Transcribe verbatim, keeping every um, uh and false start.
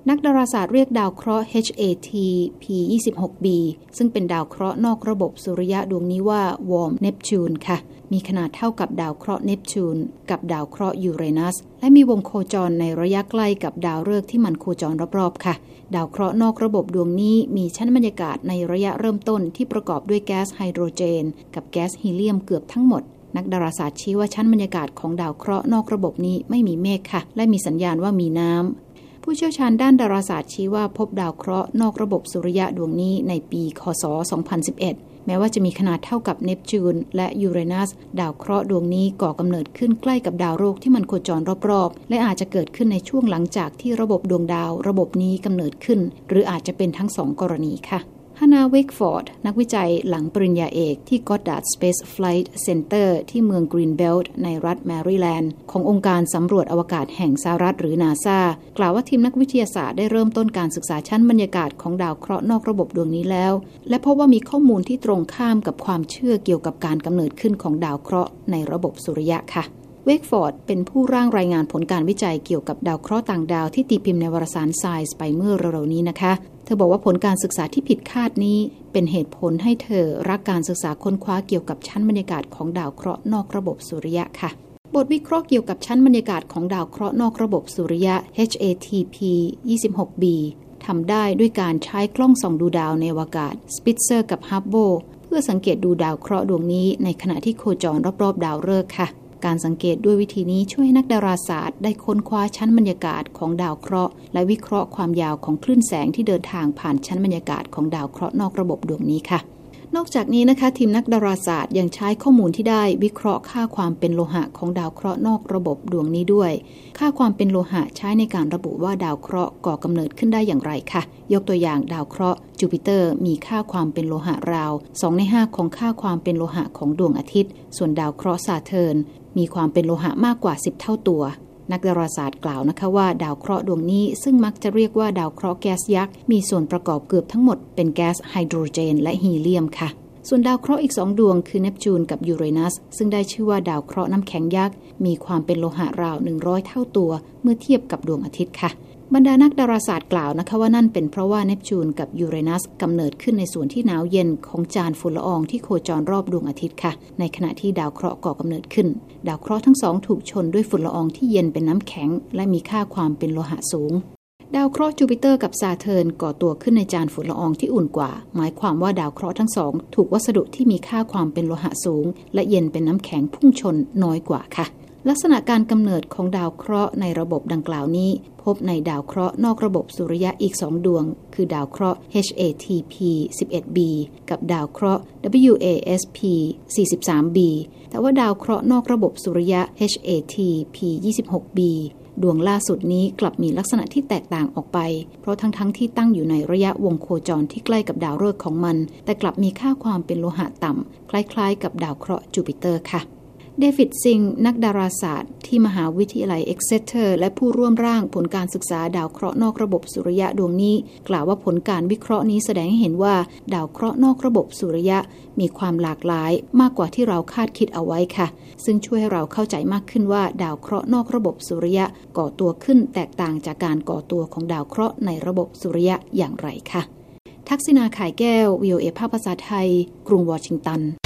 นักดาราศาสตร์เรียกดาวเคราะห์ เอช เอ ที พี ยี่สิบหก บี ซึ่งเป็นดาวเคราะห์นอกระบบสุริยะดวงนี้ว่า Warm Neptune ค่ะมีขนาดเท่ากับดาวเคราะห์เนปจูนกับดาวเคราะห์ยูเรนัสและมีวงโคจรในระยะใกล้กับดาวฤกษ์ที่มันโคจรรอบๆค่ะดาวเคราะห์นอกระบบดวงนี้มีชั้นบรรยากาศในระยะเริ่มต้นที่ประกอบด้วยแก๊สไฮโดรเจนกับแก๊สฮีเลียมเกือบทั้งหมดนักดาราศาสตร์ชี้ว่าชั้นบรรยากาศของดาวเคราะห์นอกระบบนี้ไม่มีเมฆค่ะและมีสัญญาณว่ามีน้ำผู้เชี่ยวชาญด้านดาราศาสตร์ชี้ว่าพบดาวเคราะห์นอกระบบสุริยะดวงนี้ในปีค.ศ. สองพันสิบเอ็ดแม้ว่าจะมีขนาดเท่ากับเนปจูนและยูเรนัสดาวเคราะห์ดวงนี้ก่อกำเนิดขึ้นใกล้กับดาวฤกษ์ที่มันโคจรรอบๆและอาจจะเกิดขึ้นในช่วงหลังจากที่ระบบดวงดาวระบบนี้กำเนิดขึ้นหรืออาจจะเป็นทั้งสองกรณีค่ะฮานา เวกฟอร์ดนักวิจัยหลังปริญญาเอกที่ Goddard Space Flight Center ที่เมืองกรีนเบลต์ในรัฐแมริแลนด์ขององค์การสำรวจอวกาศแห่งสหรัฐหรือ นาซา กล่าวว่าทีมนักวิทยาศาสตร์ได้เริ่มต้นการศึกษาชั้นบรรยากาศของดาวเคราะห์นอกระบบดวงนี้แล้วและพบว่ามีข้อมูลที่ตรงข้ามกับความเชื่อเกี่ยวกับการกำเนิดขึ้นของดาวเคราะห์ในระบบสุริยะค่ะเวกฟอร์ดเป็นผู้ร่างรายงานผลการวิจัยเกี่ยวกับดาวเคราะห์ต่างดาวที่ตีพิมพ์ในวารสาร Science ไปเมื่อเร็วๆนี้นะคะเธอบอกว่าผลการศึกษาที่ผิดคาดนี้เป็นเหตุผลให้เธอรักการศึกษาค้นคว้าเกี่ยวกับชั้นบรรยากาศของดาวเคราะห์นอกระบบสุริยะค่ะบทวิเคราะห์เกี่ยวกับชั้นบรรยากาศของดาวเคราะห์นอกระบบสุริยะ เอช เอ ที พี ยี่สิบหก บี ทำได้ด้วยการใช้กล้องส่องดูดาวในอวกาศ Spitzer กับ Hubble เพื่อสังเกตดูดาวเคราะห์ดวงนี้ในขณะที่โคจรรอบๆดาวฤกษ์ค่ะการสังเกตด้วยวิธีนี้ช่วยนักดาราศาสตร์ได้ค้นคว้าชั้นบรรยากาศของดาวเคราะห์และวิเคราะห์ความยาวของคลื่นแสงที่เดินทางผ่านชั้นบรรยากาศของดาวเคราะห์นอกระบบดวงนี้ค่ะนอกจากนี้นะคะทีมนักดาราศาสตร์ยังใช้ข้อมูลที่ได้วิเคราะห์ค่าความเป็นโลหะของดาวเคราะห์นอกระบบดวงนี้ด้วยค่าความเป็นโลหะใช้ในการระบุว่าดาวเคราะห์ก่อกำเนิดขึ้นได้อย่างไรค่ะยกตัวอย่างดาวเคราะห์จูปิเตอร์มีค่าความเป็นโลหะราวสองในห้าของค่าความเป็นโลหะของดวงอาทิตย์ส่วนดาวเคราะห์ซาเทิร์นมีความเป็นโลหะมากกว่าสิบเท่าตัวนักดาราศาสตร์กล่าวนะคะว่าดาวเคราะห์ดวงนี้ซึ่งมักจะเรียกว่าดาวเคราะห์แก๊สยักษ์มีส่วนประกอบเกือบทั้งหมดเป็นแก๊สไฮโดรเจนและฮีเลียมค่ะส่วนดาวเคราะห์อีกสองดวงคือเนปจูนกับยูเรนัสซึ่งได้ชื่อว่าดาวเคราะห์น้ำแข็งยักษ์มีความเป็นโลหะราวหนึ่งร้อยเท่าตัวเมื่อเทียบกับดวงอาทิตย์ค่ะบรรดานักดาราศาสตร์กล่าวนะคะว่านั่นเป็นเพราะว่าเนปจูนกับยูเรนัสกำเนิดขึ้นในส่วนที่หนาวเย็นของจานฝุ่นละอองที่โคจรรอบดวงอาทิตย์ค่ะในขณะที่ดาวเคราะห์ก่อกำเนิดขึ้นดาวเคราะห์ทั้งสองถูกชนด้วยฝุ่นละอองที่เย็นเป็นน้ำแข็งและมีค่าความเป็นโลหะสูงดาวเคราะห์จูปิเตอร์กับซาเทิร์นก่อตัวขึ้นในจานฝุ่นละอองที่อุ่นกว่าหมายความว่าดาวเคราะห์ทั้งสองถูกวัสดุที่มีค่าความเป็นโลหะสูงและเย็นเป็นน้ำแข็งพุ่งชนน้อยกว่าค่ะลักษณะการกำเนิดของดาวเคราะห์ในระบบดังกล่าวนี้พบในดาวเคราะห์นอกระบบสุริยะอีกสองดวงคือดาวเคราะห์ เอช เอ ที พี สิบเอ็ด บี กับดาวเคราะห์ ดับเบิลยู เอ เอส พี สี่สิบสาม บี แต่ว่าดาวเคราะห์นอกระบบสุริยะ เอช เอ ที พี ยี่สิบหก บี ดวงล่าสุดนี้กลับมีลักษณะที่แตกต่างออกไปเพราะทั้งๆ ท, ที่ตั้งอยู่ในระยะวงโคจรที่ใกล้กับดาวฤกษ์ของมันแต่กลับมีค่าความเป็นโลหะต่ำคล้ายๆกับดาวเคราะห์จูปิเตอร์ค่ะเดวิดซิงนักดาราศาสตร์ที่มหาวิทยาลัยเอ็กเซเตอร์และผู้ร่วมร่างผลการศึกษาดาวเคราะห์นอกระบบสุริยะดวงนี้กล่าวว่าผลการวิเคราะห์นี้แสดงให้เห็นว่าดาวเคราะห์นอกระบบสุริยะมีความหลากหลายมากกว่าที่เราคาดคิดเอาไว้ค่ะซึ่งช่วยให้เราเข้าใจมากขึ้นว่าดาวเคราะห์นอกระบบสุริยะก่อตัวขึ้นแตกต่างจากการก่อตัวของดาวเคราะห์ในระบบสุริยะอย่างไรค่ะทักษิณา ข่ายแก้ว วี โอ เอ ภาคภาษาไทยกรุงวอชิงตัน